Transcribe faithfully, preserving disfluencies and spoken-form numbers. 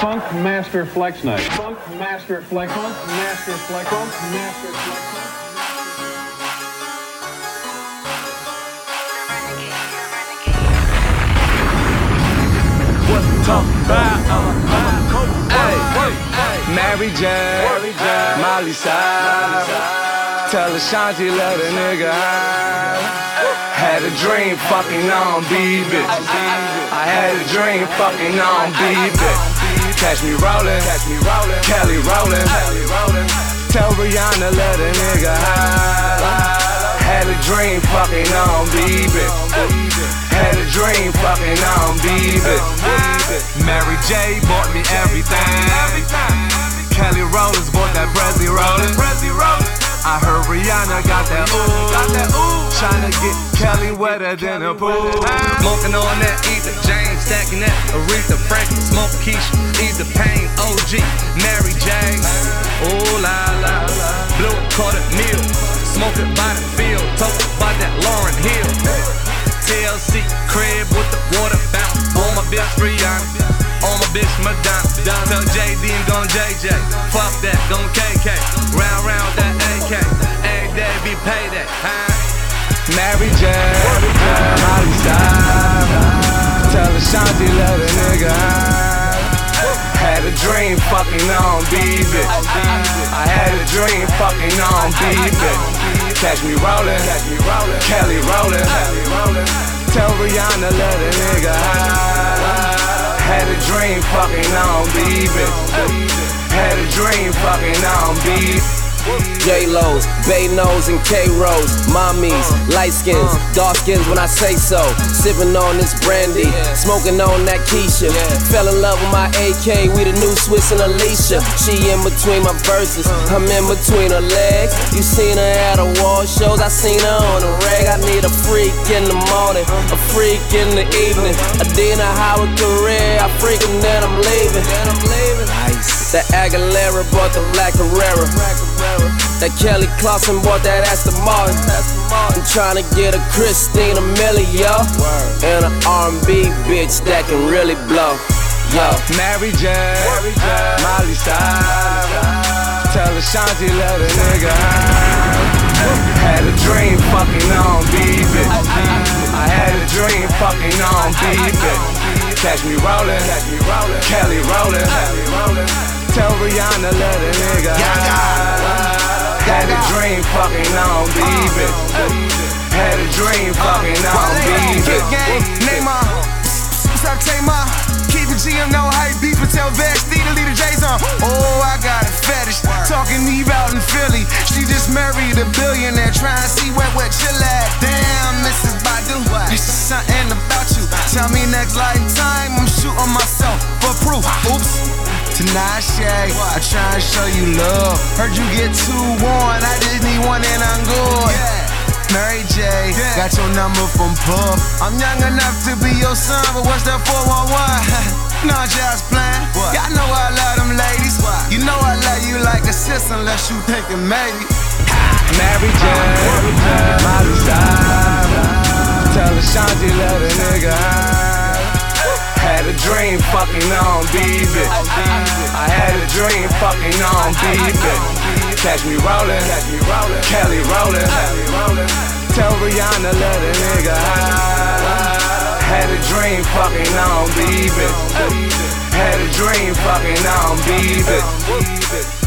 Funk Master Flex Night. Funk Master Flex. Funk Master Flex. Funk Master Flex. What the talk about? Hey, Mary J, Molly Side. Tell Ashanti let a nigga hide. Had a dream fucking on B-Bitch. I had a dream fucking on B-Bitch. Catch me rollin', Kelly rollin'. Tell Rihanna let a nigga hide. Had a dream fucking on B-Bitch. Had a dream fucking on B-Bitch. Mary J bought me everything. Kelly Rollins bought that Prezi Rollin'. I heard Rihanna got that ooh. Tryna get Kelly wetter than a pool. Smoking on that Ether James, stacking that Aretha Franklin, smoke Keisha, Ether Payne, O G, Mary J. Ooh la la, blue quarter meal, smoking by the field, talk about that Lauryn Hill. T L C crib with the water bounce, on my bitch Rihanna, on my bitch Madonna. Tell J D and gon' J J, fuck that, gon' K K, round round that A K, every day be payday, huh? Mary J, Molly Side. Tell Ashanti let a nigga hide. Had a dream fucking on B-Bitch. I had a dream fucking on B-Bitch. Catch me rollin', Kelly rollin'. Tell Rihanna let a nigga hide. Had a dream fucking on B-Bitch. Had a dream fucking on B-Bitch. J-Lo's, Bay Nose and K-Rose, mommies, light skins, dark skins when I say so. Sipping on this brandy, smoking on that Keisha. Fell in love with my A K, we the new Swiss and Alicia. She in between my verses, I'm in between her legs. You seen her at the wall shows, I seen her on the rag. I need a freak in the morning, a freak in the evening. Adina Howard career, I freak and then I'm leaving. That Aguilera bought the Black Herrera. That Kelly Clarkson bought that Aston Martin. I'm tryna get a Christina Milian, yo, and an R and B bitch that can really blow, yo. Mary J, Molly Side. Tell Ashanti let a nigga hide. Had a dream fucking on B-Bitch. I had a dream fucking on B-Bitch. Catch me rollin', Kelly rollin'. Tell Rihanna let a nigga hide. Had a dream fucking on B-Bitch. Had a dream fucking on B-Bitch. Neymar, stop Tamar. Keep it G M, no hype beef, but tell Vashti to leave the J's on. Oh, I got a fetish, talking Eve out in Philly. She just married a billionaire, trying to see where where chill at. Damn, Missus Badu, this is something about you. Tell me next lifetime, I'm shooting myself for proof. Oops. Tinashe, I try and show you love. Heard you get too worn, I just need one and I'm good. Mary J, got your number from Puff. I'm young enough to be your son, but what's that four one one? No, just playing. Y'all know I love them ladies. You know I love you like a sister unless you think it maybe. Mary J, Molly Side. Tell Ashanti let a nigga hide. Had a dream fucking on B-Bitch. I had a dream fucking on B-Bitch. Catch me rollin', Kelly rollin'. Tell Rihanna let a nigga hide. Had a dream fucking on B-Bitch. Had a dream fucking on B-Bitch.